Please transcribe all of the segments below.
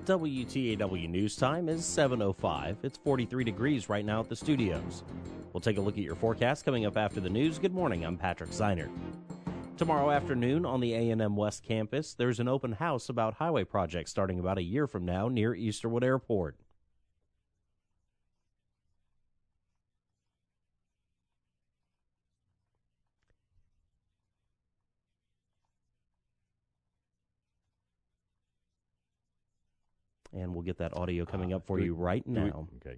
WTAW News Time is 7:05. It's 43 degrees right now at the studios. We'll take a look at your forecast coming up after the news. Good morning, I'm Patrick Zeinert. Tomorrow afternoon on the A&M West campus, there's an open house about highway projects starting about a year from now near Easterwood Airport. And we'll get that audio coming up for you right now. Okay.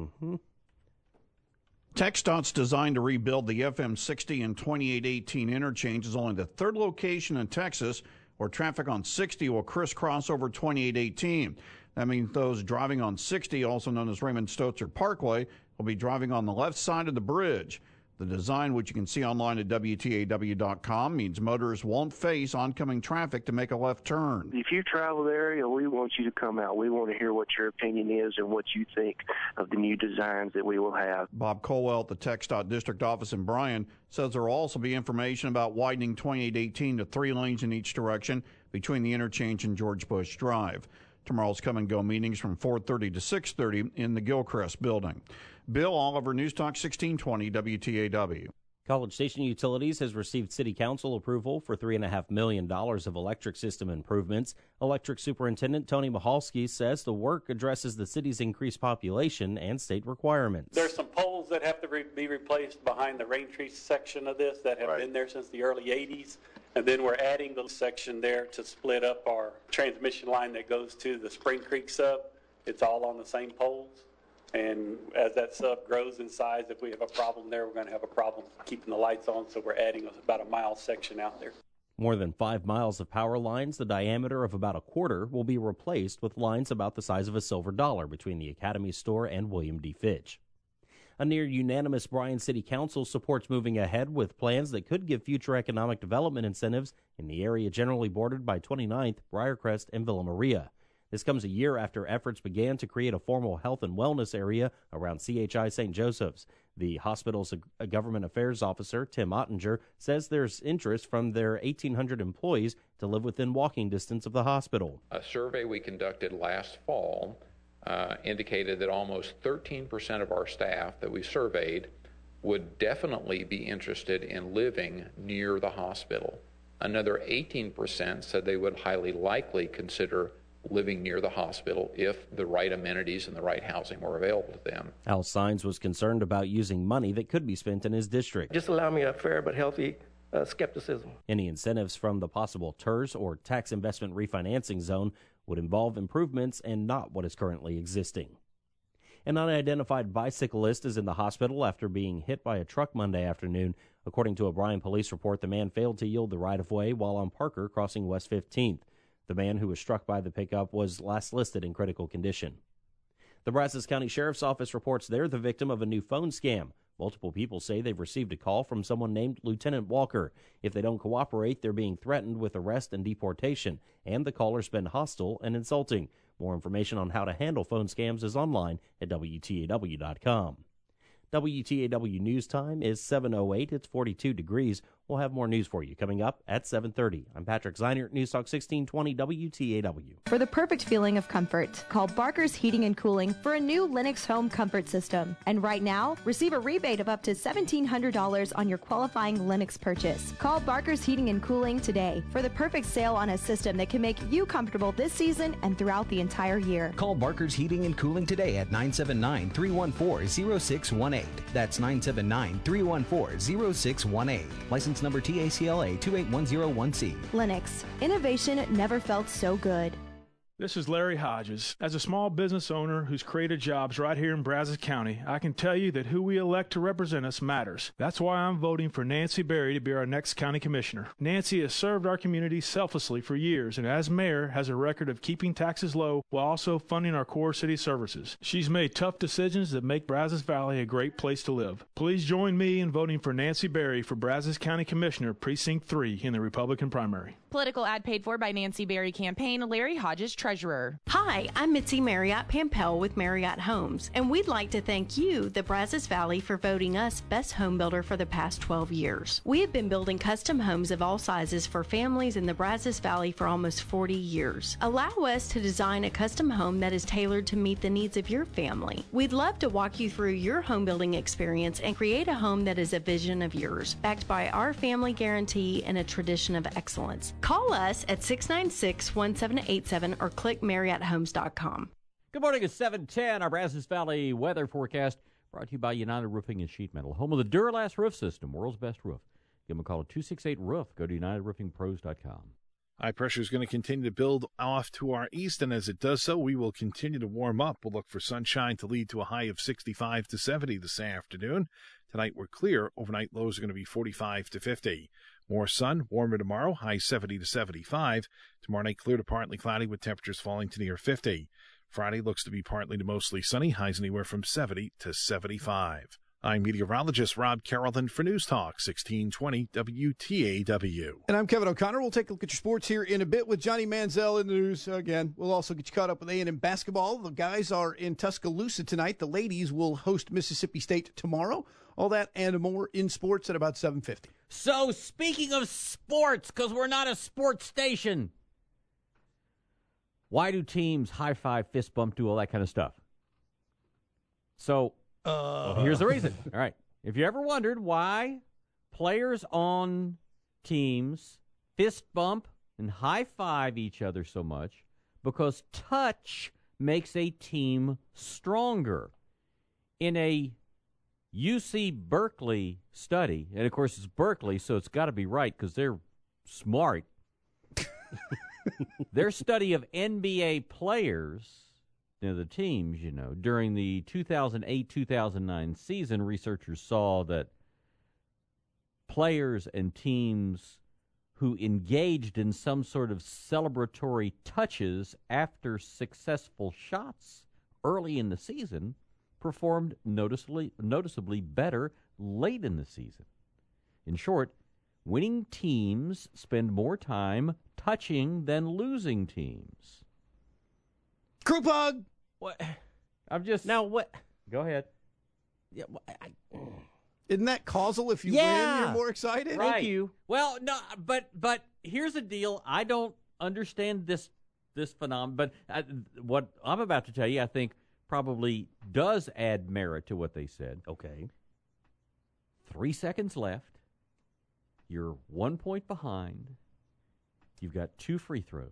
TxDOT's designed to rebuild the FM60 and 2818 interchange is only the third location in Texas where traffic on 60 will crisscross over 2818. That means those driving on 60, also known as Raymond Stotzer Parkway, will be driving on the left side of the bridge. The design, which you can see online at WTAW.com, means motorists won't face oncoming traffic to make a left turn. If you travel the area, we want you to come out. We want to hear what your opinion is and what you think of the new designs that we will have. Bob Colwell at the TxDOT District Office in Bryan says there will also be information about widening 2818 to 3 lanes in each direction between the interchange and George Bush Drive. Tomorrow's come-and-go meetings from 4:30 to 6:30 in the Gilchrist building. Bill Oliver, News Talk 1620 WTAW. College Station Utilities has received City Council approval for $3.5 million of electric system improvements. Electric Superintendent Tony Michalski says the work addresses the city's increased population and state requirements. There's some poles that have to be replaced behind the Rain Tree section of this that have been there since the early 80s. And then we're adding the section there to split up our transmission line that goes to the Spring Creek sub. It's all on the same poles. And as that sub grows in size, if we have a problem there, we're going to have a problem keeping the lights on. So we're adding about a mile section out there. More than 5 miles of power lines, the diameter of about a quarter, will be replaced with lines about the size of a silver dollar between the Academy Store and William D. Fitch. A near-unanimous Bryan City Council supports moving ahead with plans that could give future economic development incentives in the area generally bordered by 29th, Briarcrest, and Villa Maria. This comes a year after efforts began to create a formal health and wellness area around CHI St. Joseph's. The hospital's government affairs officer, Tim Ottinger, says there's interest from their 1,800 employees to live within walking distance of the hospital. A survey we conducted last fall indicated that almost 13% of our staff that we surveyed would definitely be interested in living near the hospital. Another 18% said they would highly likely consider living near the hospital if the right amenities and the right housing were available to them. Al Sines was concerned about using money that could be spent in his district. Just allow me a fair but healthy skepticism. Any incentives from the possible TERS or tax investment refinancing zone would involve improvements and not what is currently existing. An unidentified bicyclist is in the hospital after being hit by a truck Monday afternoon. According to a Bryan police report, the man failed to yield the right-of-way while on Parker crossing West 15th. The man who was struck by the pickup was last listed in critical condition. The Brazos County Sheriff's Office reports they're the victim of a new phone scam. Multiple people say they've received a call from someone named Lieutenant Walker. If they don't cooperate, they're being threatened with arrest and deportation, and the caller's been hostile and insulting. More information on how to handle phone scams is online at WTAW.com. WTAW News Time is 7:08. It's 42 degrees. We'll have more news for you coming up at 7:30. I'm Patrick Zeinert, News Talk 1620 WTAW. For the perfect feeling of comfort, call Barker's Heating and Cooling for a new Lennox home comfort system. And right now, receive a rebate of up to $1,700 on your qualifying Lennox purchase. Call Barker's Heating and Cooling today for the perfect sale on a system that can make you comfortable this season and throughout the entire year. Call Barker's Heating and Cooling today at 979-314-0618. That's 979-314-0618. License number TACLA 2810-1C. Lennox. Innovation never felt so good. This is Larry Hodges. As a small business owner who's created jobs right here in Brazos County, I can tell you that who we elect to represent us matters. That's why I'm voting for Nancy Berry to be our next county commissioner. Nancy has served our community selflessly for years and as mayor has a record of keeping taxes low while also funding our core city services. She's made tough decisions that make Brazos Valley a great place to live. Please join me in voting for Nancy Berry for Brazos County Commissioner Precinct 3 in the Republican primary. Political ad paid for by Nancy Berry campaign, Larry Hodges, treasurer. Hi, I'm Mitzi Marriott Pampel with Marriott Homes, and we'd like to thank you, the Brazos Valley, for voting us Best Home Builder for the past 12 years. We have been building custom homes of all sizes for families in the Brazos Valley for almost 40 years. Allow us to design a custom home that is tailored to meet the needs of your family. We'd love to walk you through your home building experience and create a home that is a vision of yours, backed by our family guarantee and a tradition of excellence. Call us at 696-1787 or click MarriottHomes.com. Good morning, it's 7:10. Our Brazos Valley weather forecast brought to you by United Roofing and Sheet Metal, home of the Duralast roof system, world's best roof. Give them a call at 268-ROOF. Go to UnitedRoofingPros.com. High pressure is going to continue to build off to our east, and as it does so, we will continue to warm up. We'll look for sunshine to lead to a high of 65 to 70 this afternoon. Tonight we're clear. Overnight lows are going to be 45 to 50. More sun, warmer tomorrow, high 70 to 75. Tomorrow night clear to partly cloudy with temperatures falling to near 50. Friday looks to be partly to mostly sunny, highs anywhere from 70 to 75. I'm meteorologist Rob Carrollton for News Talk 1620 WTAW. And I'm Kevin O'Connor. We'll take a look at your sports here in a bit with Johnny Manziel in the news. Again, we'll also get you caught up with A&M basketball. The guys are in Tuscaloosa tonight. The ladies will host Mississippi State tomorrow. All that and more in sports at about 7:50. So, speaking of sports, because we're not a sports station, why do teams high-five, fist bump, do all that kind of stuff? So, here's the reason. All right. If you ever wondered why players on teams fist bump and high-five each other so much, because touch makes a team stronger. In a UC Berkeley study, and of course it's Berkeley, so it's got to be right because they're smart. Their study of NBA players, the teams, during the 2008-2009 season, researchers saw that players and teams who engaged in some sort of celebratory touches after successful shots early in the season performed noticeably better late in the season. In short, winning teams spend more time touching than losing teams. Group hug. What? I'm just now. What? Go ahead. Yeah. Isn't that causal? If you win, you're more excited. Right. Thank you. Well, no, but here's the deal. I don't understand this phenomenon, but what I'm about to tell you, I think, probably does add merit to what they said. Okay. 3 seconds left. You're 1 point behind. You've got 2 free throws.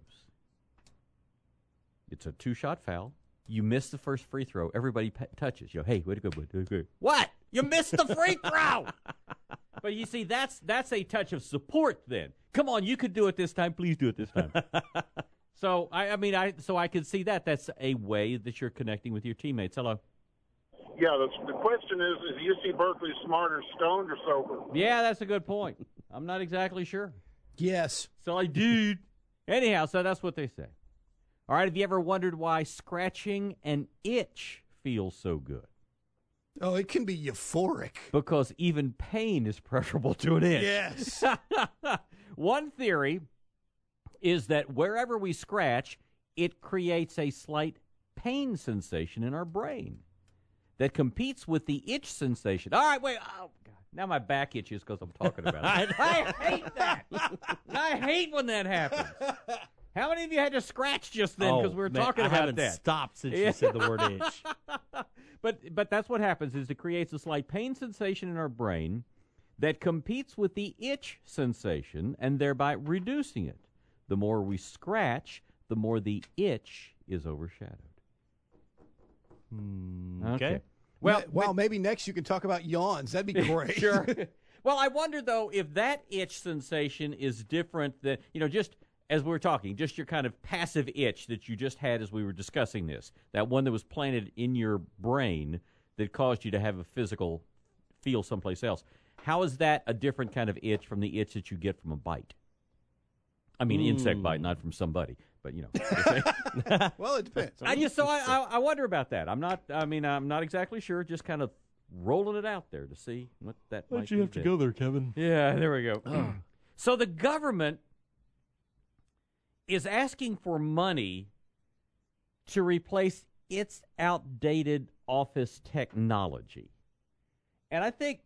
It's a 2-shot foul. You miss the first free throw. Everybody touches you. Hey, way to go, buddy. What? You missed the free throw! But you see, that's a touch of support then. Come on, you could do it this time. Please do it this time. So, I could see that. That's a way that you're connecting with your teammates. Hello. Yeah, the question is UC Berkeley smarter, stoned or sober? Yeah, that's a good point. I'm not exactly sure. Yes. So I did. Anyhow, so that's what they say. All right, have you ever wondered why scratching an itch feels so good? Oh, it can be euphoric. Because even pain is preferable to an itch. Yes. One theory is that wherever we scratch, it creates a slight pain sensation in our brain that competes with the itch sensation. All right, wait. Oh, God. Now my back itches because I'm talking about it. I hate that. I hate when that happens. How many of you had to scratch just then because we were talking about that? I haven't stopped since you said the word itch. But that's what happens is it creates a slight pain sensation in our brain that competes with the itch sensation and thereby reducing it. The more we scratch, the more the itch is overshadowed. Okay. Well, maybe next you can talk about yawns. That'd be great. Sure. Well, I wonder, though, if that itch sensation is different than, just as we were talking, just your kind of passive itch that you just had as we were discussing this, that one that was planted in your brain that caused you to have a physical feel someplace else. How is that a different kind of itch from the itch that you get from a bite? I mean, insect bite, not from somebody, but Well, it depends. I wonder about that. I'm not exactly sure. Just kind of rolling it out there to see what that might be. Why'd you have to go there, Kevin? Yeah, there we go. So the government is asking for money to replace its outdated office technology. And I think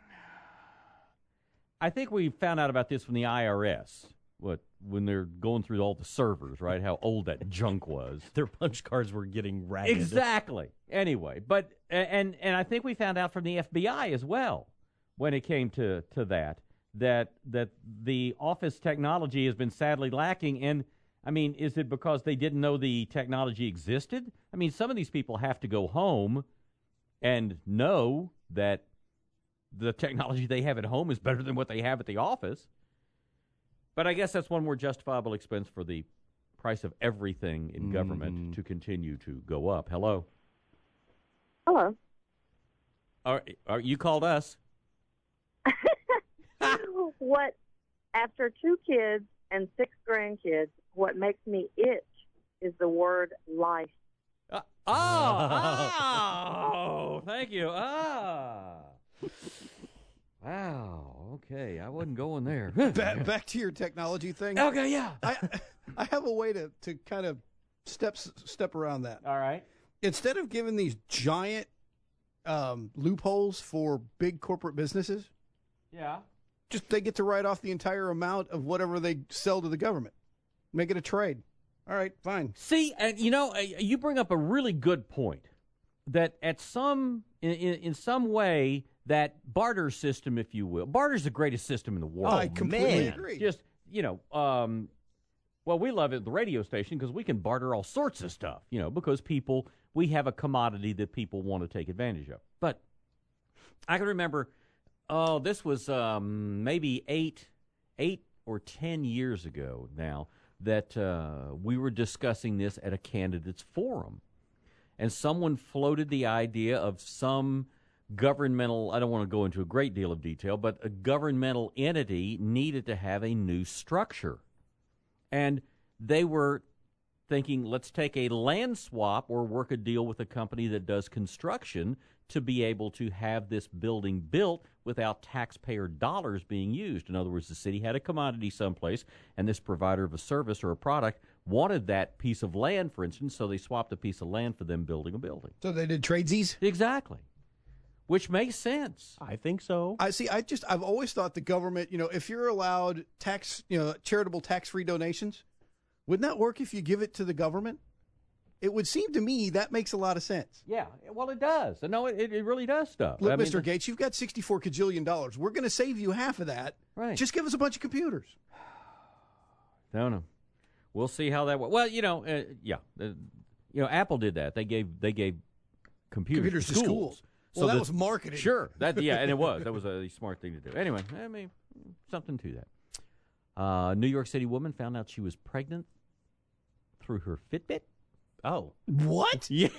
we found out about this from the IRS. When they're going through all the servers, right? How old that junk was. Their punch cards were getting ragged. Exactly. Anyway, but and I think we found out from the FBI as well when it came to that the office technology has been sadly lacking. And I mean, is it because they didn't know the technology existed? I mean, some of these people have to go home and know that the technology they have at home is better than what they have at the office. But I guess that's one more justifiable expense for the price of everything in government to continue to go up. Hello? Hello. You called us. What, after 2 kids and 6 grandkids, what makes me itch is the word life. Thank you. Wow. Okay, I wasn't going there. Back to your technology thing. Okay, yeah. I have a way to kind of step around that. All right. Instead of giving these giant loopholes for big corporate businesses, just they get to write off the entire amount of whatever they sell to the government. Make it a trade. All right, fine. See, and you bring up a really good point that at in some way, that barter system, if you will. Barter's the greatest system in the world. I completely agree. Just, well, we love it at the radio station because we can barter all sorts of stuff, because we have a commodity that people want to take advantage of. But I can remember, this was maybe 8 or 10 years ago now that we were discussing this at a candidates forum. And someone floated the idea of some governmental, I don't want to go into a great deal of detail, but a governmental entity needed to have a new structure. And they were thinking, let's take a land swap or work a deal with a company that does construction to be able to have this building built without taxpayer dollars being used. In other words, the city had a commodity someplace, and this provider of a service or a product wanted that piece of land, for instance, so they swapped a piece of land for them building a building. So they did tradesies? Exactly. Which makes sense. I think so. I've always thought the government, if you're allowed charitable tax-free donations, wouldn't that work if you give it to the government? It would seem to me that makes a lot of sense. Yeah, well, it does. No, it really does stuff. Look, Mr. Gates, you've got $64 kajillion. We're going to save you half of that. Right. Just give us a bunch of computers. No. We'll see how that works. Well, Apple did that. They gave computers to schools. Well, that was marketing. Sure. And it was. That was a smart thing to do. Anyway, I mean, something to that. New York City woman found out she was pregnant through her Fitbit. Oh. What? Yeah.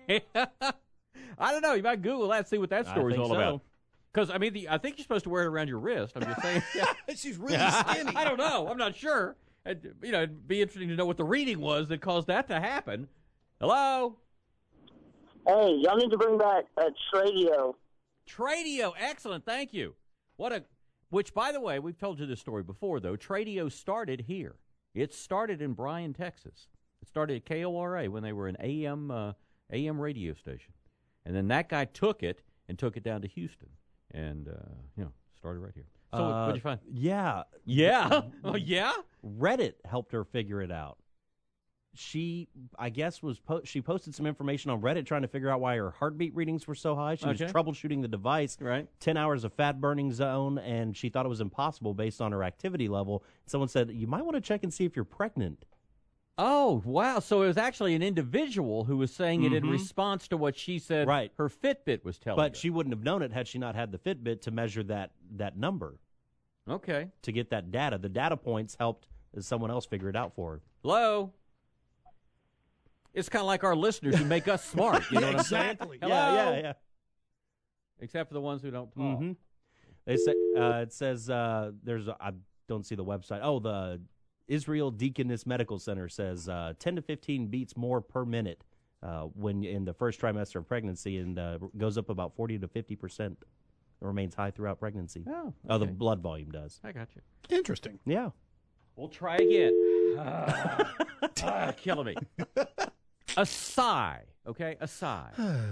I don't know. You might Google that, see what that story's all about. Because, I think you're supposed to wear it around your wrist. I'm just saying. She's really skinny. I don't know. I'm not sure. It'd be interesting to know what the reading was that caused that to happen. Hello? Hey, y'all need to bring back Tradio. Tradio, excellent, thank you. Which, by the way, we've told you this story before, though. Tradio started here. It started in Bryan, Texas. It started at KORA when they were an AM radio station. And then that guy took it down to Houston and, started right here. So what'd you find? Yeah. Yeah? Oh, yeah? Reddit helped her figure it out. She, I guess, she posted some information on Reddit trying to figure out why her heartbeat readings were so high. She was troubleshooting the device. Right. 10 hours of fat burning zone, and she thought it was impossible based on her activity level. Someone said, you might want to check and see if you're pregnant. Oh, wow. So it was actually an individual who was saying it in response to what she said her Fitbit was telling her. But she wouldn't have known it had she not had the Fitbit to measure that number. Okay. To get that data. The data points helped someone else figure it out for her. Hello? It's kind of like our listeners who make us smart. You know what I'm saying? Exactly. Hello? Yeah. Except for the ones who don't talk. Mm-hmm. They say, it says there's I don't see the website. Oh, the Israel Deaconess Medical Center says 10 to 15 beats more per minute when in the first trimester of pregnancy, and goes up about 40 to 50%. It remains high throughout pregnancy. Oh, the blood volume does. I got you. Interesting. Yeah. We'll try again. Killing me. A sigh, okay? A sigh.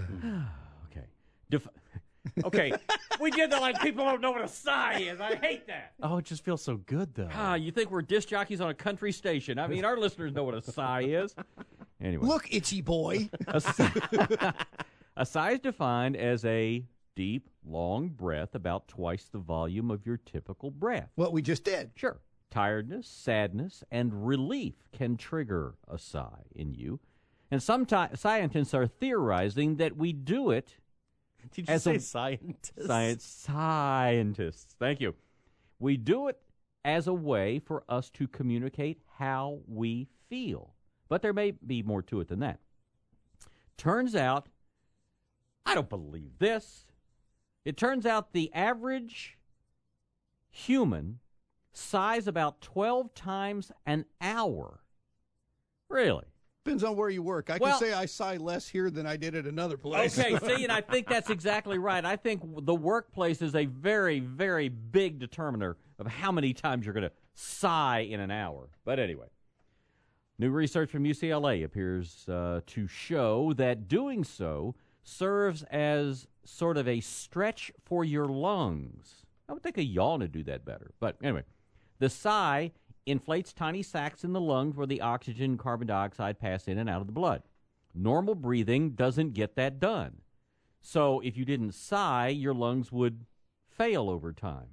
Okay. Okay, we did that like people don't know what a sigh is. I hate that. Oh, it just feels so good, though. You think we're disc jockeys on a country station. I mean, our listeners know what a sigh is. Anyway. Look, itchy boy. A sigh is defined as a deep, long breath about twice the volume of your typical breath. What we just did. Sure. Tiredness, sadness, and relief can trigger a sigh in you. And some scientists are theorizing that we do it. Did you say scientists? Scientists. Thank you. We do it as a way for us to communicate how we feel. But there may be more to it than that. Turns out, I don't believe this. It turns out the average human sighs about 12 times an hour. Really? Depends on where you work. I can say I sigh less here than I did at another place. Okay, see, and I think that's exactly right. I think the workplace is a very, very big determiner of how many times you're going to sigh in an hour. But anyway, new research from UCLA appears to show that doing so serves as sort of a stretch for your lungs. I would think a yawn would do that better. But anyway, the sigh inflates tiny sacs in the lungs where the oxygen and carbon dioxide pass in and out of the blood. Normal breathing doesn't get that done. So if you didn't sigh, your lungs would fail over time.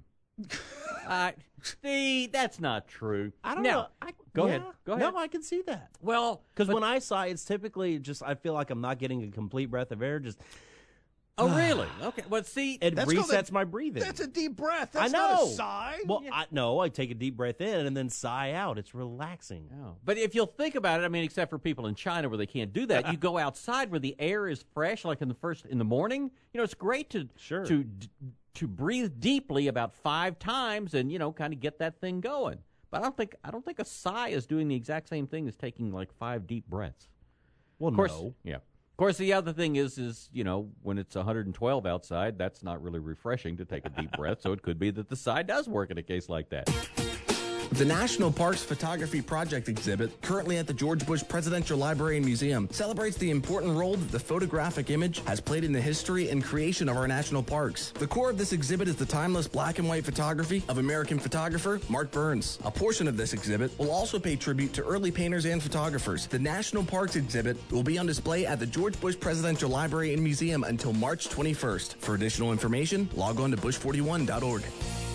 See, that's not true. I don't know. Go ahead. No, I can see that. Well, because when I sigh, it's typically just I feel like I'm not getting a complete breath of air. Just oh, really? Okay. Well, see, it resets my breathing. That's a deep breath. That's I know. not a sigh. Well, I take a deep breath in and then sigh out. It's relaxing. Oh. But if you'll think about it, I mean, except for people in China where they can't do that, you go outside where the air is fresh, like in the morning. You know, it's great to breathe deeply about 5 times and kind of get that thing going. But I don't think a sigh is doing the exact same thing as taking like 5 deep breaths. Well, of course, no. Yeah. Of course, the other thing is when it's 112 outside, that's not really refreshing to take a deep breath. So it could be that the sigh does work in a case like that. The National Parks Photography Project exhibit, currently at the George Bush Presidential Library and Museum, celebrates the important role that the photographic image has played in the history and creation of our national parks. The core of this exhibit is the timeless black and white photography of American photographer Mark Burns. A portion of this exhibit will also pay tribute to early painters and photographers. The National Parks exhibit will be on display at the George Bush Presidential Library and Museum until March 21st. For additional information, log on to bush41.org.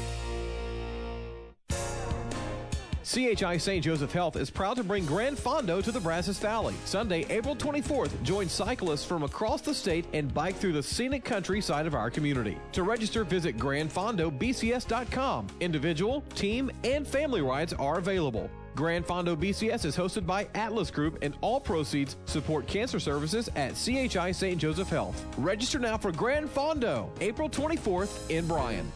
CHI St. Joseph Health is proud to bring Grand Fondo to the Brazos Valley. Sunday, April 24th, join cyclists from across the state and bike through the scenic countryside of our community. To register, visit grandfondobcs.com. Individual, team, and family rides are available. Grand Fondo BCS is hosted by Atlas Group, and all proceeds support cancer services at CHI St. Joseph Health. Register now for Grand Fondo, April 24th in Bryan.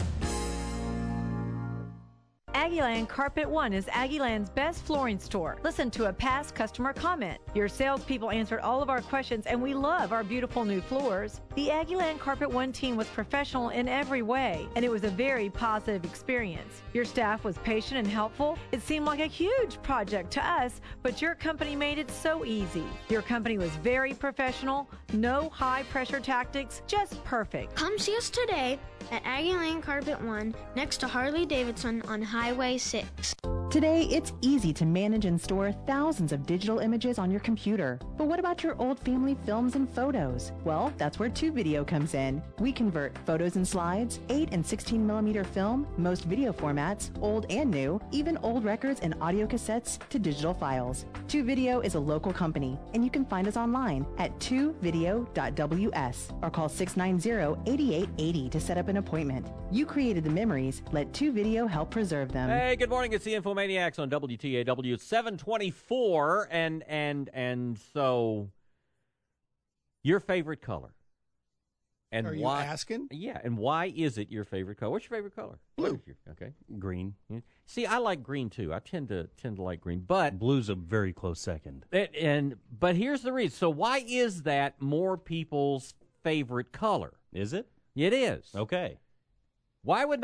Aggieland Carpet One is Aggieland's best flooring store. Listen to a past customer comment. Your salespeople answered all of our questions, and we love our beautiful new floors. The Aggieland Carpet One team was professional in every way, and it was a very positive experience. Your staff was patient and helpful. It seemed like a huge project to us, but your company made it so easy. Your company was very professional, no high-pressure tactics, just perfect. Come see us today at Aggieland Carpet One, next to Harley Davidson on Highway 6. Today, it's easy to manage and store thousands of digital images on your computer. But what about your old family films and photos? Well, that's where TuVideo comes in. We convert photos and slides, 8 and 16 millimeter film, most video formats, old and new, even old records and audio cassettes to digital files. TuVideo is a local company, and you can find us online at tuvideo.ws or call 690-8880 to set up an appointment. You created the memories. Let TuVideo help preserve them. Hey, good morning. It's the Infomaniacs on WTAW 724, and so your favorite color. And are why, you asking? Yeah, and why is it your favorite color? What's your favorite color? Blue. Okay, green. Yeah. See, I like green too. I tend to like green, but blue's a very close second. But here's the reason. So why is that more people's favorite color? Is it? It is. Okay. Why would not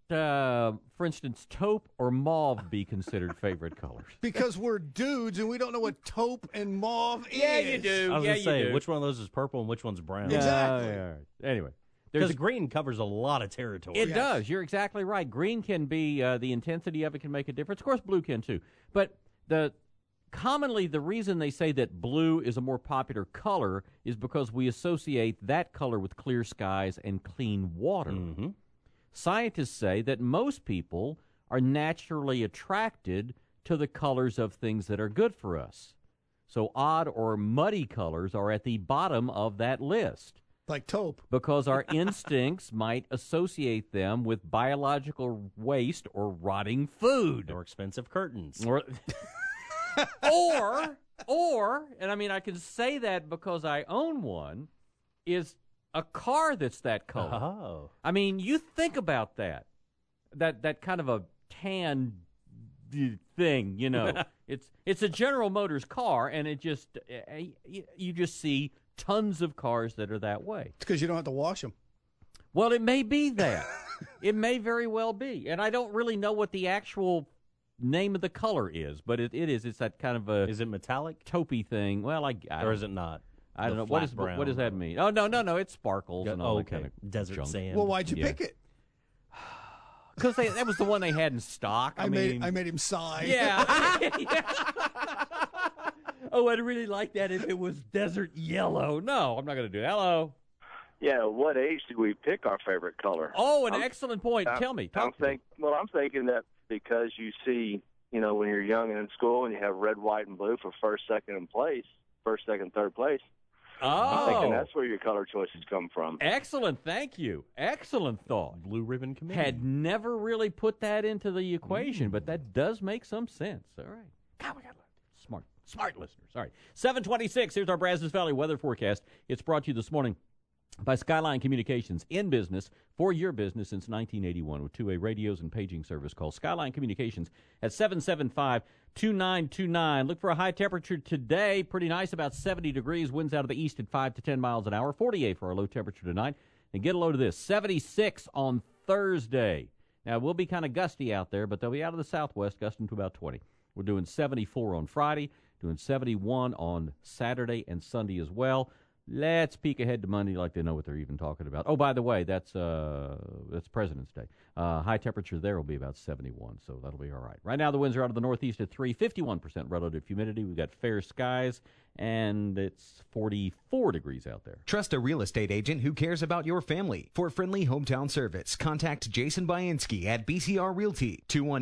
for instance, taupe or mauve be considered favorite colors? Because we're dudes and we don't know what taupe and mauve is. Yeah, you do. I was yeah, going to say, you do. which one of those is purple and which one's brown? Exactly. All right. Anyway. Because green covers a lot of territory. It does. You're exactly right. Green can be, the intensity of it can make a difference. Of course, blue can too. But commonly the reason they say that blue is a more popular color is because we associate that color with clear skies and clean water. Mm-hmm. Scientists say that most people are naturally attracted to the colors of things that are good for us. So odd or muddy colors are at the bottom of that list. Like taupe. Because our instincts might associate them with biological waste or rotting food. Or expensive curtains. Or, and I mean, I can say that because I own one, is a car that's that color. Oh. I mean, you think about that. That kind of a tan thing, you know. It's a General Motors car, and it just, you just see tons of cars that are that way. It's because you don't have to wash them. Well, it may be that. It may very well be. And I don't really know what the actual name of the color is, but it is. It's that kind of a... Is it metallic? Taupey thing. Well, or is it not? I don't know. What does that mean? Oh, no. It sparkles and all that kind of desert junk. sand. Well, why'd you pick it? Because that was the one they had in stock. I made him sigh. Yeah. Oh, I'd really like that if it was desert yellow. No, I'm not going to do that. Hello. Yeah, what age do we pick our favorite color? Oh, excellent point. Tell me. I'm thinking that because you see, when you're young and in school and you have red, white, and blue for first, second, third place. Oh. I'm thinking that's where your color choices come from. Excellent. Thank you. Excellent thought. Blue Ribbon Committee. Had never really put that into the equation, but that does make some sense. All right. God, we got smart listeners. All right. 726. Here's our Brazos Valley weather forecast. It's brought to you this morning by Skyline Communications, in business for your business since 1981 with two-way radios and paging service. Call Skyline Communications at 775-2929. Look for a high temperature today. Pretty nice, about 70 degrees. Winds out of the east at 5 to 10 miles an hour. 48 for our low temperature tonight. And get a load of this, 76 on Thursday. Now, it will be kind of gusty out there, but they'll be out of the southwest, gusting to about 20. We're doing 74 on Friday, doing 71 on Saturday and Sunday as well. Let's peek ahead to Monday like they know what they're even talking about. Oh, by the way, that's President's Day. High temperature there will be about 71, so that'll be all right. Right now, the winds are out of the northeast at 3, 51% relative humidity. We've got fair skies, and it's 44 degrees out there. Trust a real estate agent who cares about your family. For friendly hometown service, contact Jason Bainski at BCR Realty,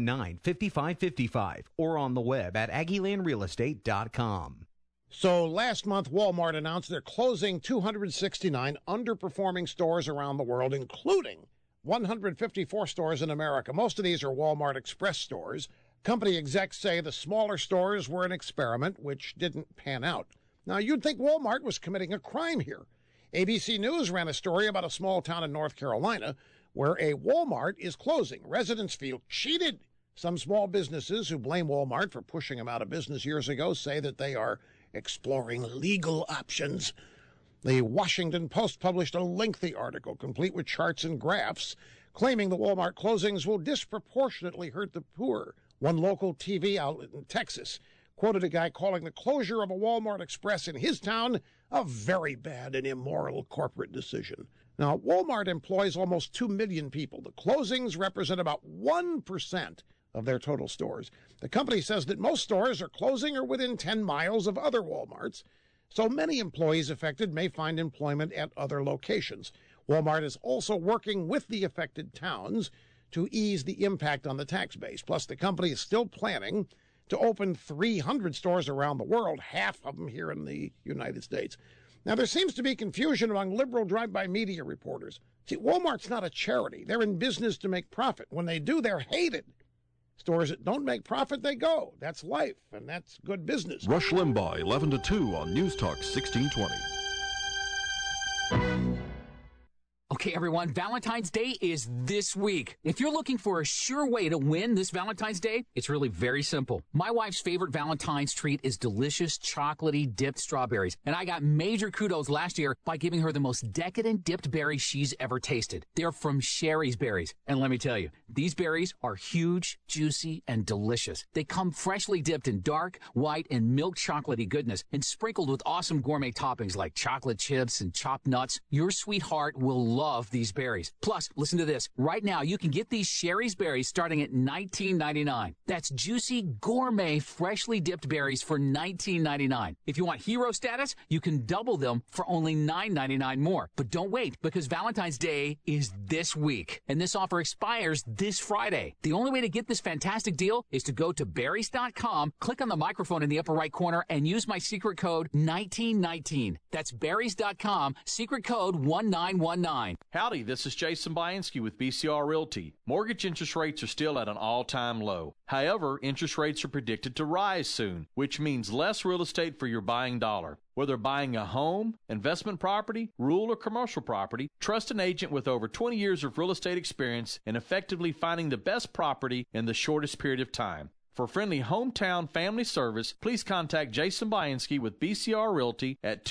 219-5555, or on the web at AggieLandRealEstate.com. So last month, Walmart announced they're closing 269 underperforming stores around the world, including 154 stores in America. Most of these are Walmart Express stores. Company execs say the smaller stores were an experiment, which didn't pan out. Now, you'd think Walmart was committing a crime here. ABC News ran a story about a small town in North Carolina where a Walmart is closing. Residents feel cheated. Some small businesses who blame Walmart for pushing them out of business years ago say that they are exploring legal options. The Washington Post published a lengthy article, complete with charts and graphs, claiming the Walmart closings will disproportionately hurt the poor. One local TV outlet in Texas quoted a guy calling the closure of a Walmart Express in his town a very bad and immoral corporate decision. Now, Walmart employs almost 2 million people. The closings represent about 1% of their total stores. The company says that most stores are closing or within 10 miles of other Walmarts, so many employees affected may find employment at other locations. Walmart is also working with the affected towns to ease the impact on the tax base. Plus, the company is still planning to open 300 stores around the world, half of them here in the United States. Now, there seems to be confusion among liberal drive-by media reporters. See, Walmart's not a charity. They're in business to make profit. When they do, they're hated. Stores that don't make profit, they go. That's life, and that's good business. Rush Limbaugh, 11 to 2 on News Talk 1620. Okay. Okay, everyone, Valentine's Day is this week. If you're looking for a sure way to win this Valentine's Day, it's really very simple. My wife's favorite Valentine's treat is delicious, chocolatey dipped strawberries, and I got major kudos last year by giving her the most decadent dipped berries she's ever tasted. They're from Sherry's Berries, and let me tell you, these berries are huge, juicy, and delicious. They come freshly dipped in dark, white, and milk chocolatey goodness, and sprinkled with awesome gourmet toppings like chocolate chips and chopped nuts. Your sweetheart will love these berries. Plus, listen to this. Right now, you can get these Sherry's Berries starting at $19.99. That's juicy, gourmet, freshly dipped berries for $19.99. If you want hero status, you can double them for only $9.99 more. But don't wait, because Valentine's Day is this week, and this offer expires this Friday. The only way to get this fantastic deal is to go to berries.com, click on the microphone in the upper right corner, and use my secret code 1919. That's berries.com, secret code 1919. Howdy, this is Jason Bianski with BCR Realty. Mortgage interest rates are still at an all-time low. However, interest rates are predicted to rise soon, which means less real estate for your buying dollar. Whether buying a home, investment property, rural or commercial property, trust an agent with over 20 years of real estate experience and effectively finding the best property in the shortest period of time. For friendly hometown family service, please contact Jason Bianski with BCR Realty at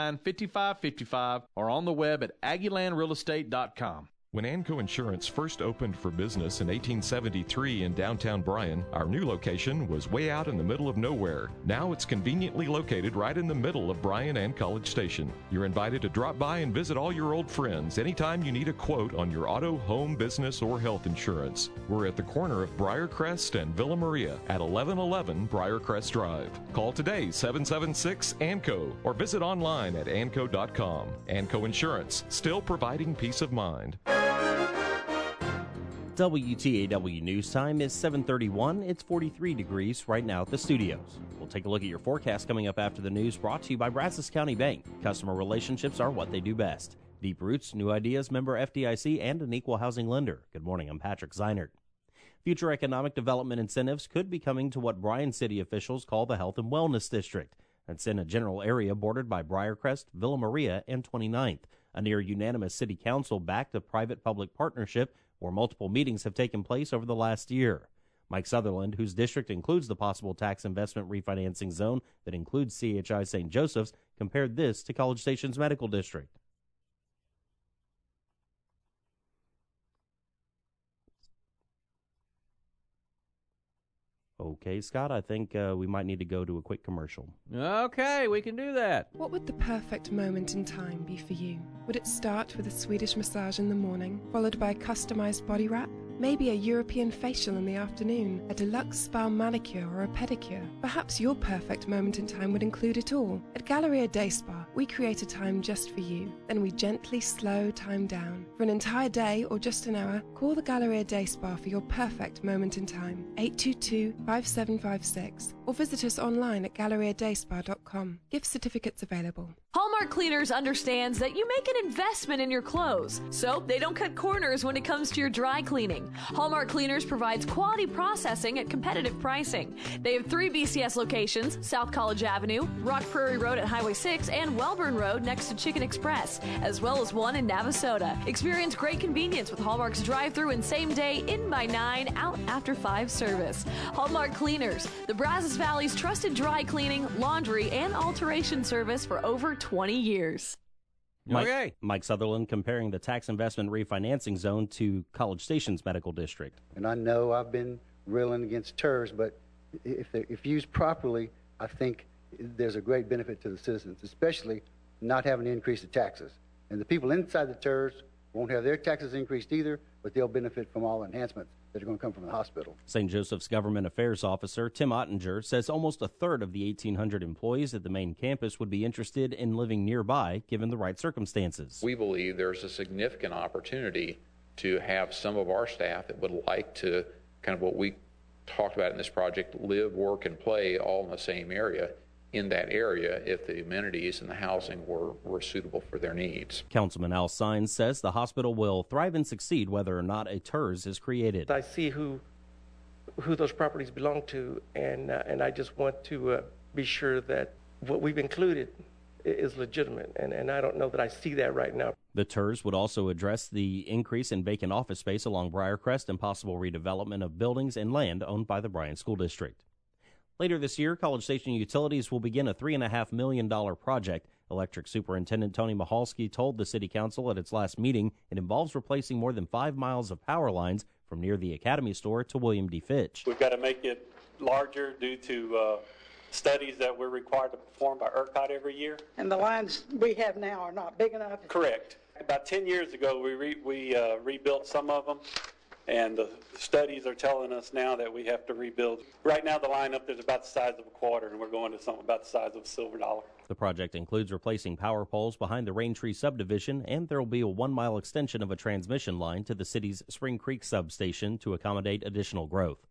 219-5555 or on the web at aggielandrealestate.com. When Anco Insurance first opened for business in 1873 in downtown Bryan, our new location was way out in the middle of nowhere. Now it's conveniently located right in the middle of Bryan and College Station. You're invited to drop by and visit all your old friends anytime you need a quote on your auto, home, business, or health insurance. We're at the corner of Briarcrest and Villa Maria at 1111 Briarcrest Drive. Call today, 776-ANCO, or visit online at anco.com. Anco Insurance, still providing peace of mind. WTAW News Time is 7:31. It's 43 degrees right now at the studios. We'll take a look at your forecast coming up after the news, brought to you by Brazos County Bank. Customer relationships are what they do best. Deep roots, new ideas, member FDIC, and an equal housing lender. Good morning, I'm Patrick Zeinert. Future economic development incentives could be coming to what Bryan City officials call the Health and Wellness District. That's in a general area bordered by Briarcrest, Villa Maria, and 29th. A near-unanimous city council backed a private-public partnership where multiple meetings have taken place over the last year. Mike Sutherland, whose district includes the possible tax investment refinancing zone that includes CHI St. Joseph's, compared this to College Station's medical district. Okay, Scott, I think we might need to go to a quick commercial. Okay, we can do that. What would the perfect moment in time be for you? Would it start with a Swedish massage in the morning, followed by a customized body wrap? Maybe a European facial in the afternoon, a deluxe spa manicure or a pedicure. Perhaps your perfect moment in time would include it all. At Galleria Day Spa, we create a time just for you. Then we gently slow time down. For an entire day or just an hour, call the Galleria Day Spa for your perfect moment in time. 822-5756 or visit us online at GalleriaDaySpa.com. Gift certificates available. Hallmark Cleaners understands that you make an investment in your clothes, so they don't cut corners when it comes to your dry cleaning. Hallmark Cleaners provides quality processing at competitive pricing. They have 3 BCS locations: South College Avenue, Rock Prairie Road at Highway 6, and Welborn Road next to Chicken Express, as well as one in Navasota. Experience great convenience with Hallmark's drive-through and same-day, in by 9, out after 5 service. Hallmark Cleaners, the Brazos Valley's trusted dry cleaning, laundry, and alteration service for over 20 years. Mike Sutherland comparing the tax investment refinancing zone to College Station's medical district. And I know I've been railing against TERS, but if used properly, I think there's a great benefit to the citizens, especially not having to increase the taxes. And the people inside the TERS won't have their taxes increased either, but they'll benefit from all enhancements that are going to come from the hospital. St. Joseph's Government Affairs Officer Tim Ottinger says almost a third of the 1,800 employees at the main campus would be interested in living nearby, given the right circumstances. We believe there's a significant opportunity to have some of our staff that would like to, kind of what we talked about in this project, live, work, and play all in the same area, in that area, if the amenities and the housing were suitable for their needs. Councilman Al Sines says the hospital will thrive and succeed whether or not a TERS is created. I see who those properties belong to, and I just want to be sure that what we've included is legitimate, and I don't know that I see that right now. The TERS would also address the increase in vacant office space along Briarcrest and possible redevelopment of buildings and land owned by the Bryan School District. Later this year, College Station Utilities will begin a $3.5 million project. Electric Superintendent Tony Mahalski told the City Council at its last meeting it involves replacing more than 5 miles of power lines from near the Academy store to William D. Fitch. We've got to make it larger due to studies that we're required to perform by ERCOT every year. And the lines we have now are not big enough? Correct. About 10 years ago, we rebuilt some of them, and the studies are telling us now that we have to rebuild. Right now, the line up there's about the size of a quarter, and we're going to something about the size of a silver dollar. The project includes replacing power poles behind the Raintree subdivision, and there will be a 1-mile extension of a transmission line to the city's Spring Creek substation to accommodate additional growth.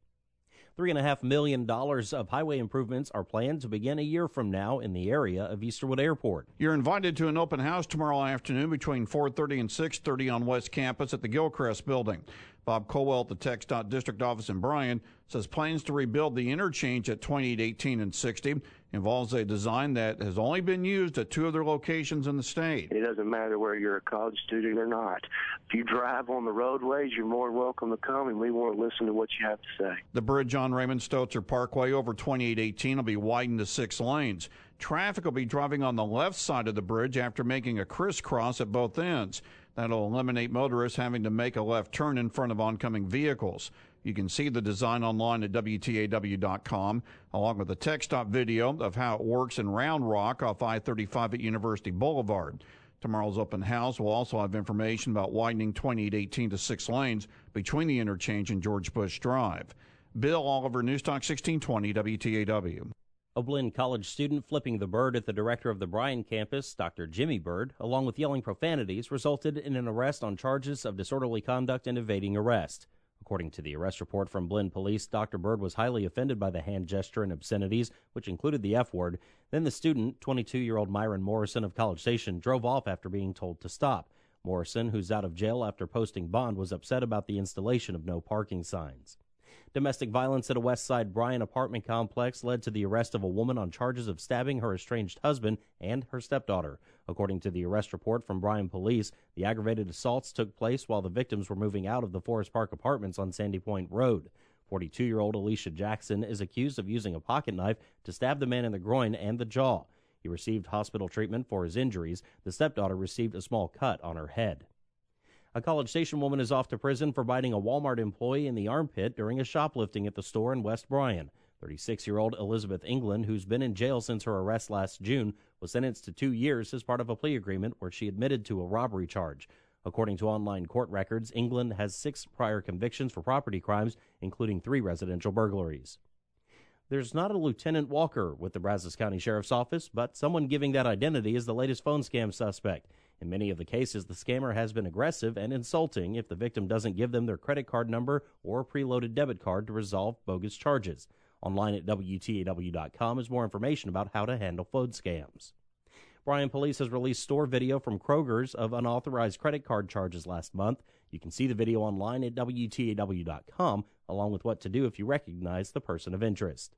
$3.5 million of highway improvements are planned to begin a year from now in the area of Easterwood Airport. You're invited to an open house tomorrow afternoon between 4:30 and 6:30 on West Campus at the Gilchrist Building. Bob Colwell at the TxDOT District Office in Bryan says plans to rebuild the interchange at 28, 18, and 60 involves a design that has only been used at 2 of their locations in the state. It doesn't matter whether you're a college student or not. If you drive on the roadways, you're more welcome to come, and we want to listen to what you have to say. The bridge on Raymond Stotzer Parkway over 2818 will be widened to 6 lanes. Traffic will be driving on the left side of the bridge after making a crisscross at both ends. That'll eliminate motorists having to make a left turn in front of oncoming vehicles. You can see the design online at WTAW.com, along with a TxDOT video of how it works in Round Rock off I-35 at University Boulevard. Tomorrow's open house will also have information about widening 2818 to 6 lanes between the interchange and George Bush Drive. Bill Oliver, Newstalk 1620, WTAW. A Blinn College student flipping the bird at the director of the Bryan campus, Dr. Jimmy Bird, along with yelling profanities, resulted in an arrest on charges of disorderly conduct and evading arrest. According to the arrest report from Blinn Police, Dr. Bird was highly offended by the hand gesture and obscenities, which included the F word. Then the student, 22-year-old Myron Morrison of College Station, drove off after being told to stop. Morrison, who's out of jail after posting bond, was upset about the installation of no parking signs. Domestic violence at a West Side Bryan apartment complex led to the arrest of a woman on charges of stabbing her estranged husband and her stepdaughter. According to the arrest report from Bryan Police, the aggravated assaults took place while the victims were moving out of the Forest Park Apartments on Sandy Point Road. 42-year-old Alicia Jackson is accused of using a pocket knife to stab the man in the groin and the jaw. He received hospital treatment for his injuries. The stepdaughter received a small cut on her head. A College Station woman is off to prison for biting a Walmart employee in the armpit during a shoplifting at the store in West Bryan. 36-year-old Elizabeth England, who's been in jail since her arrest last June, was sentenced to 2 years as part of a plea agreement where she admitted to a robbery charge. According to online court records, England has 6 prior convictions for property crimes, including 3 residential burglaries. There's not a Lieutenant Walker with the Brazos County Sheriff's Office, but someone giving that identity is the latest phone scam suspect. In many of the cases, the scammer has been aggressive and insulting if the victim doesn't give them their credit card number or a preloaded debit card to resolve bogus charges. Online at WTAW.com is more information about how to handle phone scams. Bryan Police has released store video from Kroger's of unauthorized credit card charges last month. You can see the video online at WTAW.com, along with what to do if you recognize the person of interest.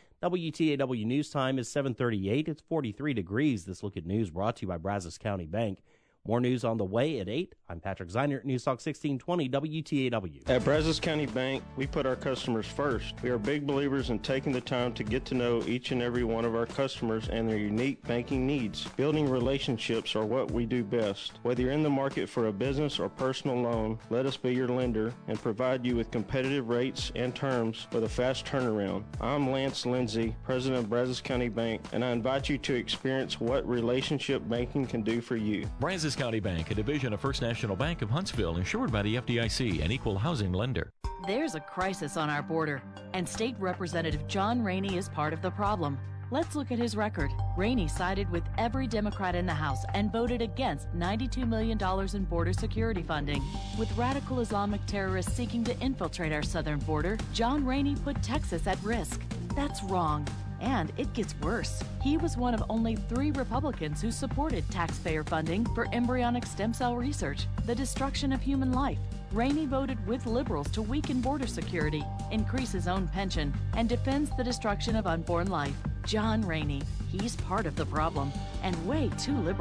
WTAW News Time is 7:38. It's 43 degrees. This Look at News brought to you by Brazos County Bank. More news on the way at 8. I'm Patrick Zeiner at Newstalk 1620 WTAW. At Brazos County Bank, we put our customers first. We are big believers in taking the time to get to know each and every one of our customers and their unique banking needs. Building relationships are what we do best. Whether you're in the market for a business or personal loan, let us be your lender and provide you with competitive rates and terms with a fast turnaround. I'm Lance Lindsay, President of Brazos County Bank, and I invite you to experience what relationship banking can do for you. Brazos County Bank, a division of First National Bank of Huntsville, insured by the FDIC, an equal housing lender. There's a crisis on our border, and State Representative John Rainey is part of the problem. Let's look at his record. Rainey sided with every Democrat in the House and voted against $92 million in border security funding. With radical Islamic terrorists seeking to infiltrate our southern border, John Rainey put Texas at risk. That's wrong. And it gets worse. He was one of only 3 Republicans who supported taxpayer funding for embryonic stem cell research, the destruction of human life. Rainey voted with liberals to weaken border security, increase his own pension, and defends the destruction of unborn life. John Rainey, he's part of the problem, and way too liberal.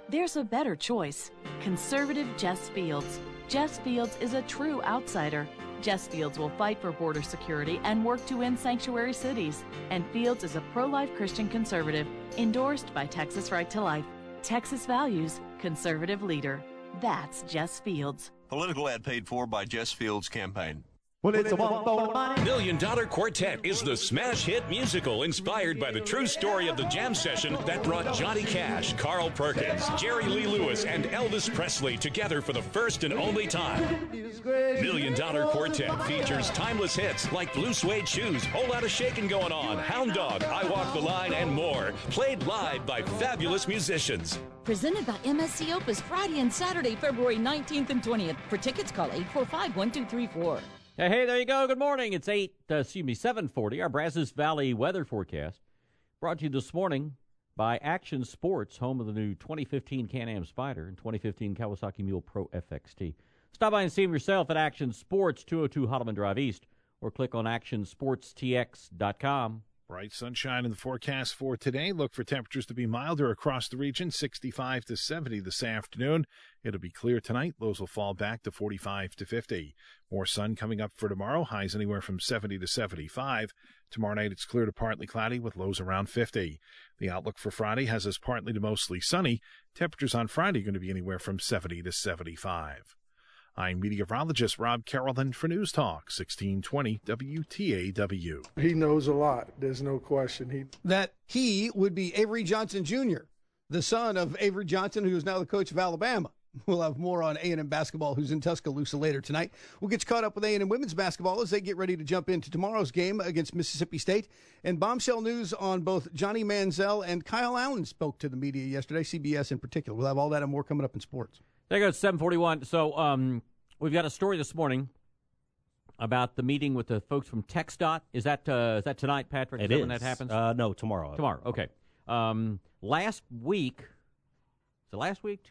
there's a better choice. Conservative Jess Fields. Jess Fields is a true outsider. Jess Fields will fight for border security and work to end sanctuary cities. And Fields is a pro-life Christian conservative, endorsed by Texas Right to Life. Texas values, conservative leader. That's Jess Fields. Political ad paid for by Jess Fields campaign. Well, it's a $1 Million Dollar Quartet is the smash hit musical inspired by the true story of the jam session that brought Johnny Cash, Carl Perkins, Jerry Lee Lewis, and Elvis Presley together for the first and only time. $1 Million Quartet features timeless hits like Blue Suede Shoes, Whole Lotta Shakin' Going On, Hound Dog, I Walk the Line, and more, played live by fabulous musicians. Presented by MSC Opus Friday and Saturday, February 19th and 20th. For tickets, call 845-1234. Hey, there you go. Good morning. It's 7:40. Our Brazos Valley weather forecast brought to you this morning by Action Sports, home of the new 2015 Can-Am Spyder and 2015 Kawasaki Mule Pro FXT. Stop by and see them yourself at Action Sports, 202 Holloman Drive East, or click on actionsportstx.com. Bright sunshine in the forecast for today. Look for temperatures to be milder across the region, 65 to 70 this afternoon. It'll be clear tonight. Lows will fall back to 45 to 50. More sun coming up for tomorrow. Highs anywhere from 70 to 75. Tomorrow night it's clear to partly cloudy with lows around 50. The outlook for Friday has us partly to mostly sunny. Temperatures on Friday are going to be anywhere from 70 to 75. I'm meteorologist Rob Carrollton for News Talk 1620 WTAW. He knows a lot. There's no question. He would be Avery Johnson Jr., the son of Avery Johnson, who is now the coach of Alabama. We'll have more on A&M basketball, who's in Tuscaloosa later tonight. We'll get you caught up with A&M women's basketball as they get ready to jump into tomorrow's game against Mississippi State. And bombshell news on both Johnny Manziel and Kyle Allen spoke to the media yesterday, CBS in particular. We'll have all that and more coming up in sports. There goes 7:41. So we've got a story this morning about the meeting with the folks from TxDOT. Is that tonight, Patrick? It is. is. When that happens? No, tomorrow. Tomorrow, okay. Last week, last week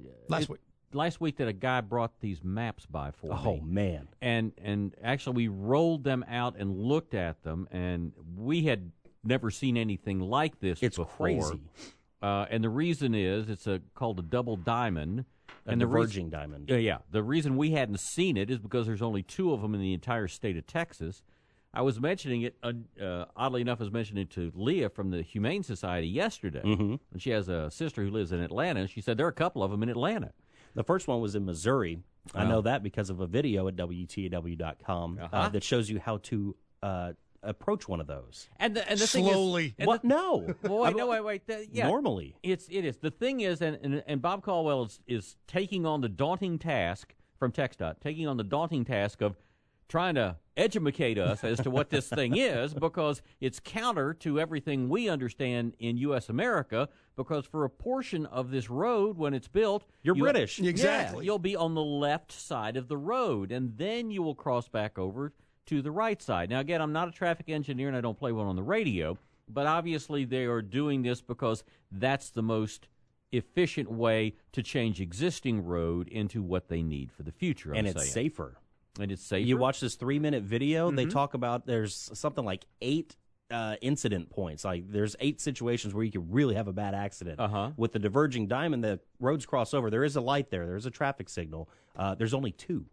that a guy brought these maps by for me. Oh, man. And actually we rolled them out and looked at them, and we had never seen anything like this before. It's crazy. And the reason is it's called a double diamond. And the diverging diamond. Yeah. The reason we hadn't seen it is because there's only two of them in the entire state of Texas. I was mentioning it, oddly enough, I was mentioning it to Leah from the Humane Society yesterday. Mm-hmm. And she has a sister who lives in Atlanta, and she said there are a couple of them in Atlanta. The first one was in Missouri. Oh. I know that because of a video at WTAW.com that shows you how to approach one of those. And the slowly. Thing is, what? No. Wait. Yeah, normally. It is. The thing is, and Bob Caldwell is taking on the daunting task from TxDOT, taking on the daunting task of trying to educate us as to what this thing is, because it's counter to everything we understand in U.S. America, because for a portion of this road, when it's built... You're British. Exactly. Yeah, you'll be on the left side of the road, and then you will cross back over to the right side. Now, again, I'm not a traffic engineer, and I don't play one on the radio, but obviously they are doing this because that's the most efficient way to change existing road into what they need for the future. And it's safer. And it's safer. You watch this 3-minute video, they talk about there's something like 8 incident points. Like there's 8 situations where you could really have a bad accident. With the diverging diamond, the roads cross over. There is a light there. There's a traffic signal. There's only 2.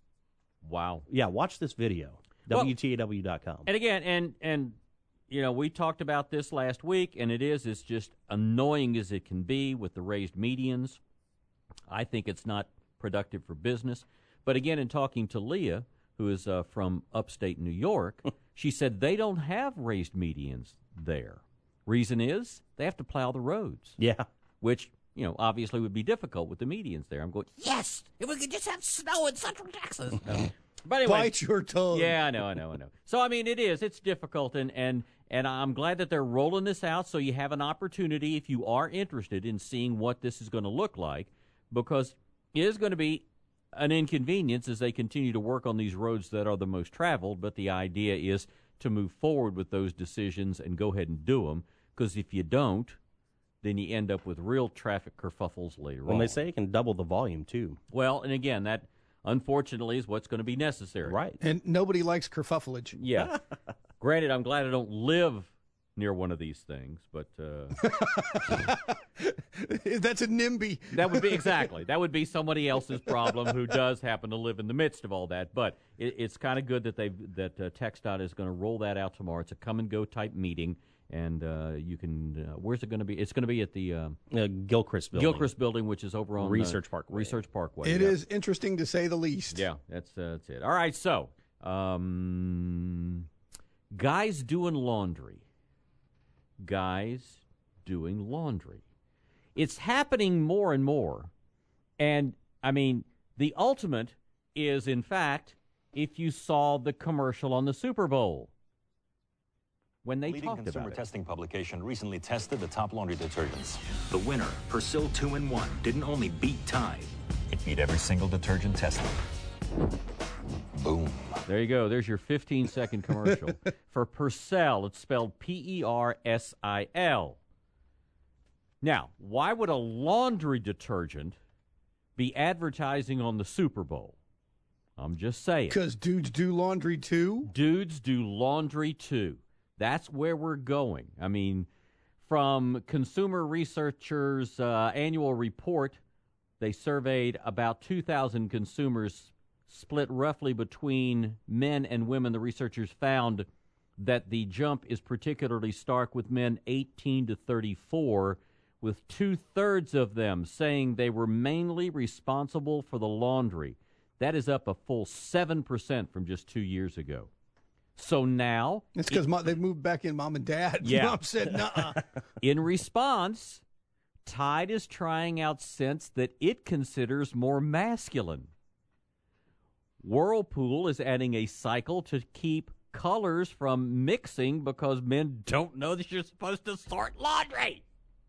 Wow. Yeah, watch this video. WTAW.com. And again, and you know, we talked about this last week, and it's just annoying as it can be with the raised medians. I think it's not productive for business. But again, in talking to Leah, who is from upstate New York, she said they don't have raised medians there. Reason is they have to plow the roads. Yeah. Which, you know, obviously would be difficult with the medians there. I'm going, yes, if we could just have snow in Central Texas. But anyway, bite your tongue. Yeah, I know. So, I mean, it's difficult, and I'm glad that they're rolling this out so you have an opportunity if you are interested in seeing what this is going to look like, because it is going to be an inconvenience as they continue to work on these roads that are the most traveled, but the idea is to move forward with those decisions and go ahead and do them, because if you don't, then you end up with real traffic kerfuffles later on. Well, they say it can double the volume, too. Well, and again, that unfortunately is what's going to be necessary. Right. And nobody likes kerfuffleage. Yeah. Granted, I'm glad I don't live near one of these things, but That's a NIMBY. That would be exactly. That would be somebody else's problem who does happen to live in the midst of all that. But it's kind of good that TxDOT is going to roll that out tomorrow. It's a come and go type meeting, and you can. Where's it going to be? It's going to be at the Gilchrist building. Gilchrist building, which is over on Research Parkway. Research Parkway. It is interesting to say the least. Yeah, that's it. All right, so guys doing laundry. Guys doing laundry. It's happening more and more. And, I mean, the ultimate is, in fact, if you saw the commercial on the Super Bowl when they leading talked consumer about it. testing publication recently tested the top laundry detergents. The winner, Persil 2-in-1, didn't only beat Tide. It beat every single detergent tested. Boom. There you go. There's your 15-second commercial. For Persil, it's spelled Persil. Now, why would a laundry detergent be advertising on the Super Bowl? I'm just saying. Because dudes do laundry too? Dudes do laundry too. That's where we're going. I mean, from Consumer Researchers' annual report, they surveyed about 2,000 consumers split roughly between men and women. The researchers found that the jump is particularly stark with men 18 to 34, with 2/3 of them saying they were mainly responsible for the laundry. That is up a full 7% from just 2 years ago. So now... It's because they moved back in, Mom and Dad. Yeah. Mom said, nuh-uh. In response, Tide is trying out scents that it considers more masculine. Whirlpool is adding a cycle to keep colors from mixing because men don't know that you're supposed to sort laundry.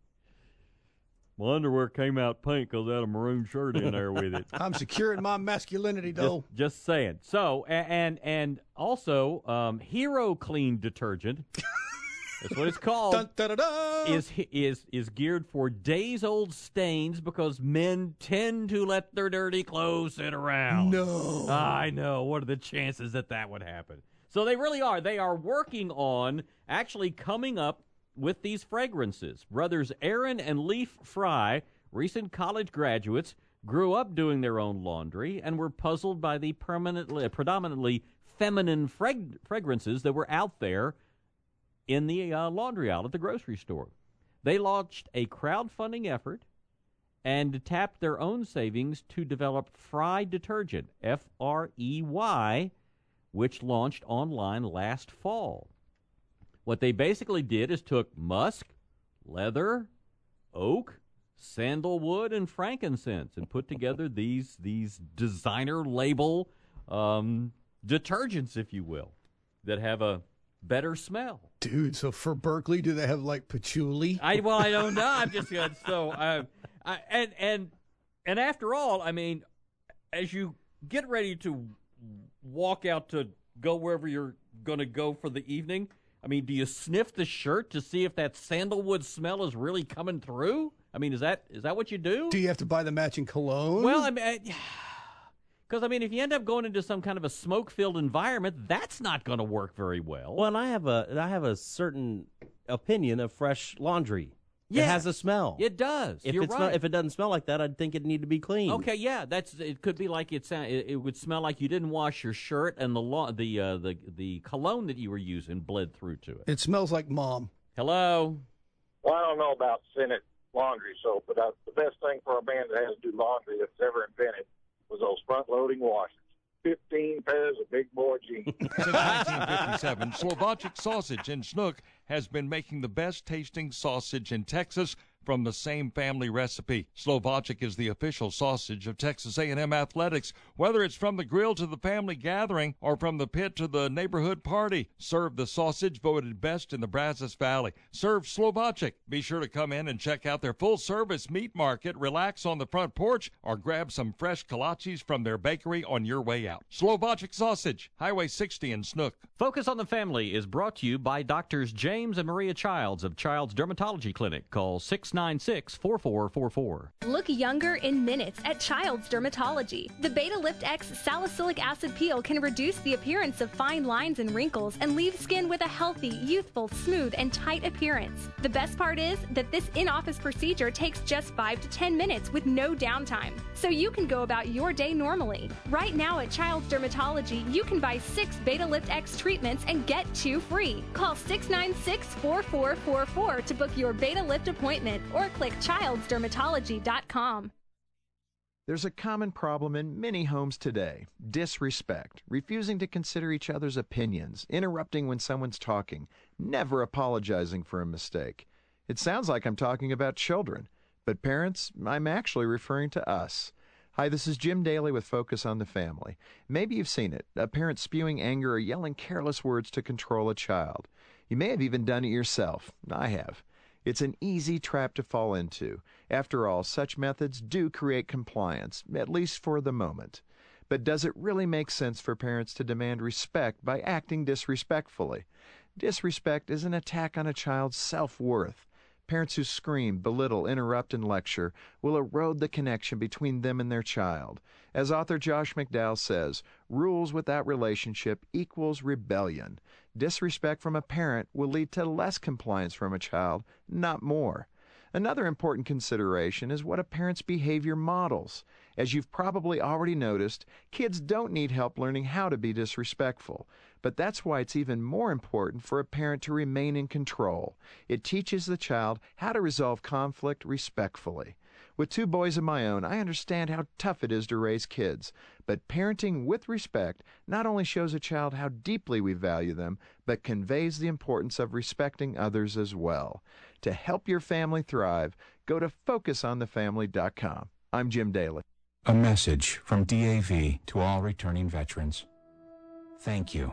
My underwear came out pink because I had a maroon shirt in there with it. I'm securing my masculinity, though. Just saying. So, and also, Hero Clean detergent, that's what it's called, Dun, da, da, da. is geared for days-old stains because men tend to let their dirty clothes sit around. No. I know. What are the chances that would happen? So they really are. They are working on actually coming up with these fragrances. Brothers Aaron and Leif Fry, recent college graduates, grew up doing their own laundry and were puzzled by the predominantly feminine fragrances that were out there in the laundry aisle at the grocery store. They launched a crowdfunding effort and tapped their own savings to develop Fry detergent, Frey, which launched online last fall. What they basically did is took musk, leather, oak, sandalwood, and frankincense and put together these designer label detergents, if you will, that have a better smell. Dude, so for Berkeley, do they have like patchouli? I don't know. I'm just and after all, I mean, as you get ready to walk out to go wherever you're going to go for the evening, I mean, do you sniff the shirt to see if that sandalwood smell is really coming through? I mean, is that what you do? Do you have to buy the matching cologne? Well, I mean, because, I mean, if you end up going into some kind of a smoke-filled environment, that's not going to work very well. Well, and I have a certain opinion of fresh laundry. Yeah. It has a smell. It does. If You're it's right. not, if it doesn't smell like that, I'd think it'd need to be clean. Okay, yeah, it could be like it would smell like you didn't wash your shirt and the cologne that you were using bled through to it. It smells like Mom. Hello. Well, I don't know about Senate laundry soap, but the best thing for a man that has to do laundry that's ever invented was those front-loading washers. 15 pairs of big boy jeans. Since 1957, Slovacek Sausage in Snook has been making the best tasting sausage in Texas from the same family recipe. Slovacek is the official sausage of Texas A&M Athletics. Whether it's from the grill to the family gathering or from the pit to the neighborhood party, serve the sausage voted best in the Brazos Valley. Serve Slovacek. Be sure to come in and check out their full-service meat market, relax on the front porch, or grab some fresh kolaches from their bakery on your way out. Slovacek Sausage, Highway 60 in Snook. Focus on the Family is brought to you by Doctors James and Maria Childs of Childs Dermatology Clinic. Call 690 696-4444. Look younger in minutes at Child's Dermatology. The Beta Lift X salicylic acid peel can reduce the appearance of fine lines and wrinkles and leave skin with a healthy, youthful, smooth, and tight appearance. The best part is that this in-office procedure takes just 5 to 10 minutes with no downtime, so you can go about your day normally. Right now at Child's Dermatology, you can buy 6 Beta Lift X treatments and get 2 free. Call 696-4444 to book your Beta Lift appointment or click childsdermatology.com. There's a common problem in many homes today: disrespect, refusing to consider each other's opinions, interrupting when someone's talking, never apologizing for a mistake. It sounds like I'm talking about children, but parents, I'm actually referring to us. Hi, this is Jim Daly with Focus on the Family. Maybe you've seen it, a parent spewing anger or yelling careless words to control a child. You may have even done it yourself. I have. It's an easy trap to fall into. After all, such methods do create compliance, at least for the moment. But does it really make sense for parents to demand respect by acting disrespectfully? Disrespect is an attack on a child's self-worth. Parents who scream, belittle, interrupt, and lecture will erode the connection between them and their child. As author Josh McDowell says, rules without relationship equals rebellion. Disrespect from a parent will lead to less compliance from a child, not more. Another important consideration is what a parent's behavior models. As you've probably already noticed, kids don't need help learning how to be disrespectful. But that's why it's even more important for a parent to remain in control. It teaches the child how to resolve conflict respectfully. With 2 boys of my own, I understand how tough it is to raise kids. But parenting with respect not only shows a child how deeply we value them, but conveys the importance of respecting others as well. To help your family thrive, go to FocusOnTheFamily.com. I'm Jim Daly. A message from DAV to all returning veterans. Thank you.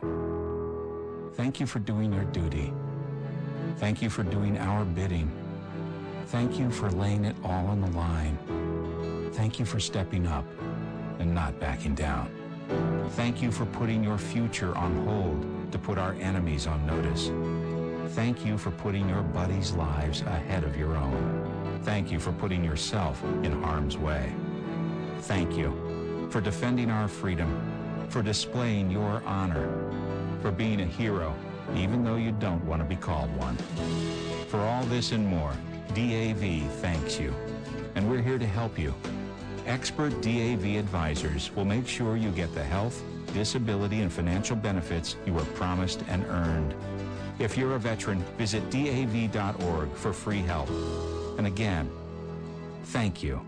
Thank you for doing your duty. Thank you for doing our bidding. Thank you for laying it all on the line. Thank you for stepping up and not backing down. Thank you for putting your future on hold to put our enemies on notice. Thank you for putting your buddies' lives ahead of your own. Thank you for putting yourself in harm's way. Thank you for defending our freedom, for displaying your honor, for being a hero, even though you don't want to be called one. For all this and more, DAV thanks you, and we're here to help you. Expert DAV advisors will make sure you get the health, disability, and financial benefits you were promised and earned. If you're a veteran, visit DAV.org for free help. And again, thank you.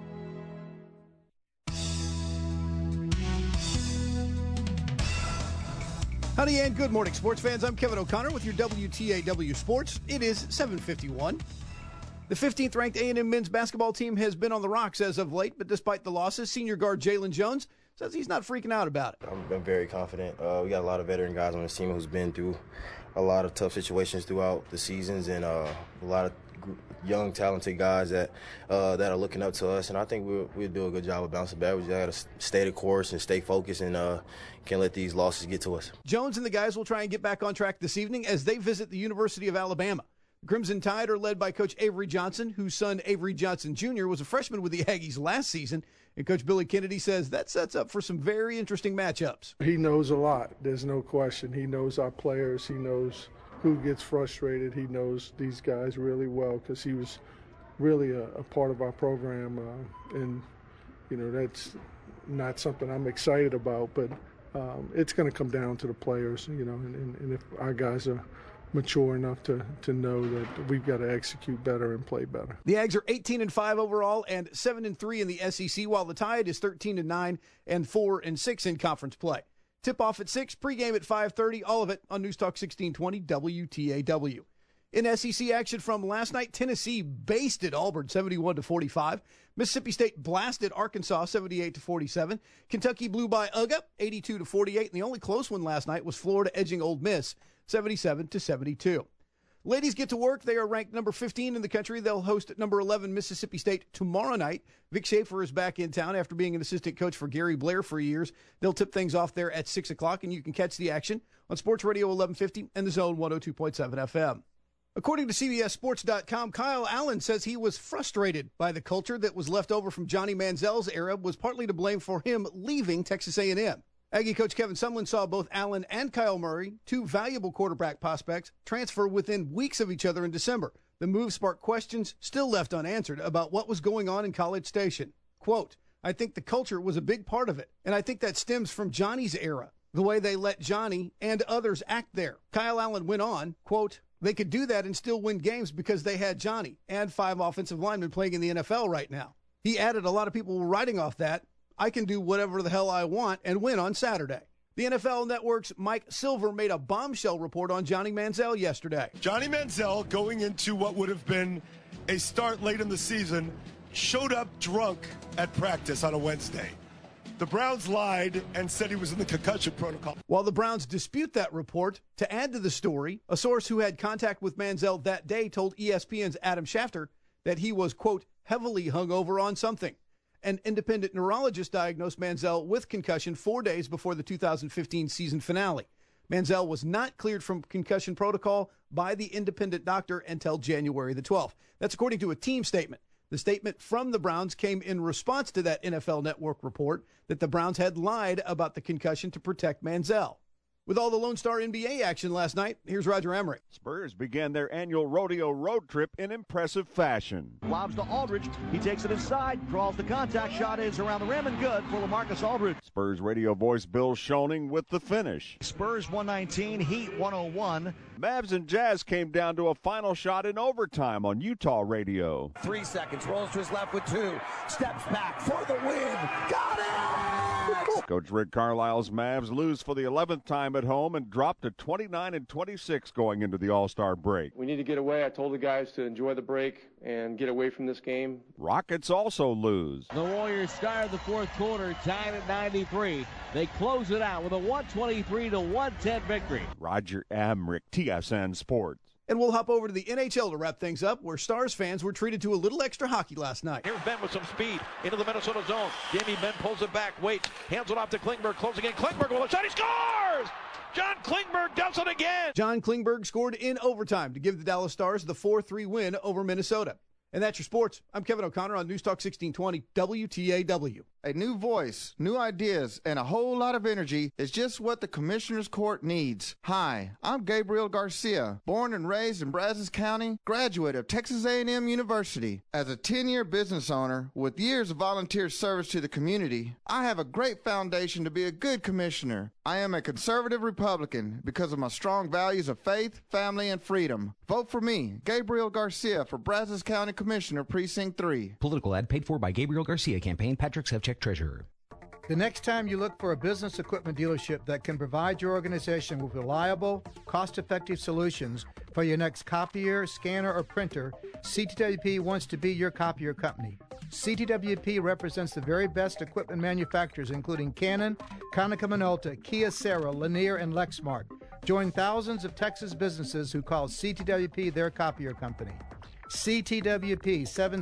Howdy and good morning, sports fans. I'm Kevin O'Connor with your WTAW Sports. It is 7:51. The 15th ranked A&M men's basketball team has been on the rocks as of late, but despite the losses, senior guard Jalen Jones says he's not freaking out about it. I'm very confident. We got a lot of veteran guys on the team who's been through a lot of tough situations throughout the seasons, and a lot of young, talented guys that are looking up to us, and I think we'll do a good job of bouncing back. We just got to stay the course and stay focused, and can't let these losses get to us. Jones and the guys will try and get back on track this evening as they visit the University of Alabama. Crimson Tide are led by Coach Avery Johnson, whose son Avery Johnson Jr. was a freshman with the Aggies last season, and Coach Billy Kennedy says that sets up for some very interesting matchups. He knows a lot. There's no question. He knows our players. He knows who gets frustrated. He knows these guys really well because he was really a part of our program, and that's not something I'm excited about, but it's going to come down to the players, and if our guys are mature enough to know that we've got to execute better and play better. The Ags are 18-5 overall and 7-3 in the SEC, while the Tide is 13-9 and 4-6 in conference play. Tip-off at 6, pregame at 5:30, all of it on News Talk 1620 WTAW. In SEC action from last night, Tennessee basted Auburn 71-45. Mississippi State blasted Arkansas 78-47. Kentucky blew by UGA 82-48, and the only close one last night was Florida edging Ole Miss 77-72. Ladies get to work. They are ranked number 15 in the country. They'll host number 11 Mississippi State tomorrow night. Vic Schaefer is back in town after being an assistant coach for Gary Blair for years. They'll tip things off there at 6 o'clock, and you can catch the action on Sports Radio 1150 and the Zone 102.7 FM. According to CBSSports.com, Kyle Allen says he was frustrated by the culture that was left over from Johnny Manziel's era was partly to blame for him leaving Texas A&M. Aggie coach Kevin Sumlin saw both Allen and Kyle Murray, two valuable quarterback prospects, transfer within weeks of each other in December. The move sparked questions still left unanswered about what was going on in College Station. Quote, I think the culture was a big part of it, and I think that stems from Johnny's era, the way they let Johnny and others act there. Kyle Allen went on, quote, they could do that and still win games because they had Johnny and 5 offensive linemen playing in the NFL right now. He added a lot of people were writing off that. I can do whatever the hell I want and win on Saturday. The NFL Network's Mike Silver made a bombshell report on Johnny Manziel yesterday. Johnny Manziel, going into what would have been a start late in the season, showed up drunk at practice on a Wednesday. The Browns lied and said he was in the concussion protocol. While the Browns dispute that report, to add to the story, a source who had contact with Manziel that day told ESPN's Adam Schefter that he was, quote, heavily hungover on something. An independent neurologist diagnosed Manziel with concussion 4 days before the 2015 season finale. Manziel was not cleared from concussion protocol by the independent doctor until January the 12th. That's according to a team statement. The statement from the Browns came in response to that NFL Network report that the Browns had lied about the concussion to protect Manziel. With all the Lone Star NBA action last night, here's Roger Emmerich. Spurs began their annual rodeo road trip in impressive fashion. Lobs to Aldridge. He takes it inside, draws the contact shot, is around the rim and good for LaMarcus Aldridge. Spurs radio voice Bill Schoening with the finish. Spurs 119, Heat 101. Mavs and Jazz came down to a final shot in overtime on Utah radio. 3 seconds, rolls to his left with 2, steps back for the win. Got it! Coach Rick Carlisle's Mavs lose for the 11th time at home and drop to 29-26 going into the All-Star break. We need to get away. I told the guys to enjoy the break and get away from this game. Rockets also lose. The Warriors start the fourth quarter tied at 93. They close it out with a 123-110 victory. Roger Emmerich, TSN Sports. And we'll hop over to the NHL to wrap things up, where Stars fans were treated to a little extra hockey last night. Here's Ben with some speed into the Minnesota zone. Jamie Benn pulls it back, waits, hands it off to Klingberg, closing in. Klingberg with a shot, he scores! John Klingberg does it again! John Klingberg scored in overtime to give the Dallas Stars the 4-3 win over Minnesota. And that's your sports. I'm Kevin O'Connor on News Talk 1620 WTAW. A new voice, new ideas, and a whole lot of energy is just what the Commissioner's Court needs. Hi, I'm Gabriel Garcia, born and raised in Brazos County, graduate of Texas A&M University. As a 10-year business owner with years of volunteer service to the community, I have a great foundation to be a good commissioner. I am a conservative Republican because of my strong values of faith, family, and freedom. Vote for me, Gabriel Garcia, for Brazos County Commissioner, Precinct 3. Political ad paid for by Gabriel Garcia Campaign, Patrick Sevchek, Treasurer. The next time you look for a business equipment dealership that can provide your organization with reliable, cost-effective solutions for your next copier, scanner, or printer, CTWP wants to be your copier company. CTWP represents the very best equipment manufacturers, including Canon, Konica Minolta, Kyocera, Lanier, and Lexmark. Join thousands of Texas businesses who call CTWP their copier company. CTWP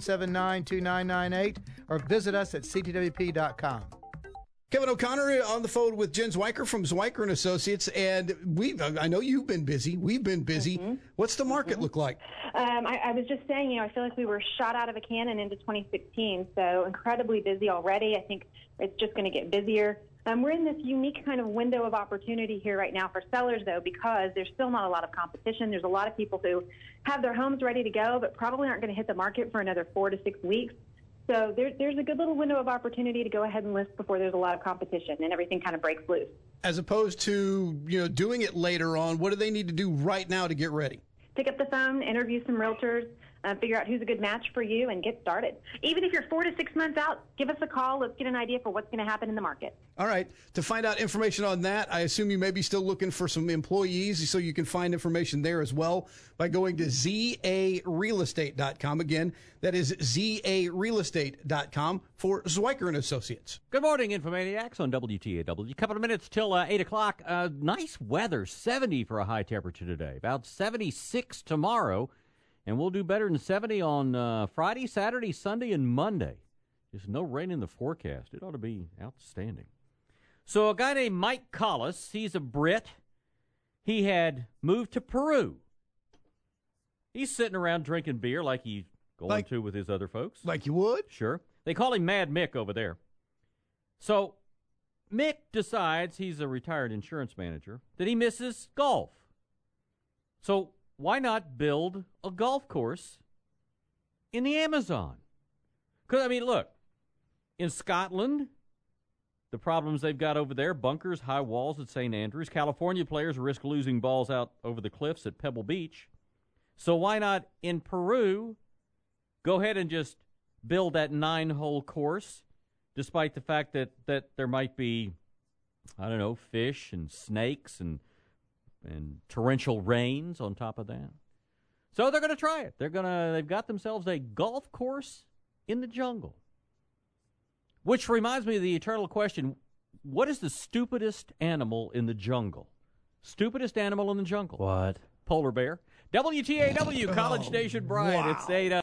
779-2998 or visit us at ctwp.com. Kevin O'Connor on the phone with Jen Zwiker from Zwiker and Associates, and I know you've been busy. We've been busy. Mm-hmm. What's the market look like? I was just saying, I feel like we were shot out of a cannon into 2016, so incredibly busy already. I think it's just going to get busier. We're in this unique kind of window of opportunity here right now for sellers, though, because there's still not a lot of competition. There's a lot of people who have their homes ready to go, but probably aren't going to hit the market for another 4 to 6 weeks. So there's a good little window of opportunity to go ahead and list before there's a lot of competition and everything kind of breaks loose. As opposed to, doing it later on, what do they need to do right now to get ready? Pick up the phone, interview some realtors, figure out who's a good match for you, and get started. Even if you're 4 to 6 months out, give us a call. Let's get an idea for what's going to happen in the market. All right. To find out information on that, I assume you may be still looking for some employees, so you can find information there as well by going to zarealestate.com. Again, that is zarealestate.com for Zwiker and Associates. Good morning, Infomaniacs on WTAW. A couple of minutes till 8 o'clock. Nice weather, 70 for a high temperature today, about 76 tomorrow. And we'll do better than 70 on Friday, Saturday, Sunday, and Monday. Just no rain in the forecast. It ought to be outstanding. So a guy named Mike Collis, he's a Brit. He had moved to Peru He's sitting around drinking beer like he's going to with his other folks. Like you would? Sure. They call him Mad Mick over there. So Mick decides, he's a retired insurance manager, that he misses golf. So why not build a golf course in the Amazon? Because, I mean, look, in Scotland, the problems they've got over there, bunkers, high walls at St. Andrews. California players risk losing balls out over the cliffs at Pebble Beach. So why not in Peru go ahead and just build that 9-hole course, despite the fact that there might be, I don't know, fish and snakes and torrential rains on top of that. So they're going to try it. They've got themselves a golf course in the jungle. Which reminds me of the eternal question, what is the stupidest animal in the jungle? Stupidest animal in the jungle. What? Polar bear. WTAW, College Station Bryan. Wow. It's 8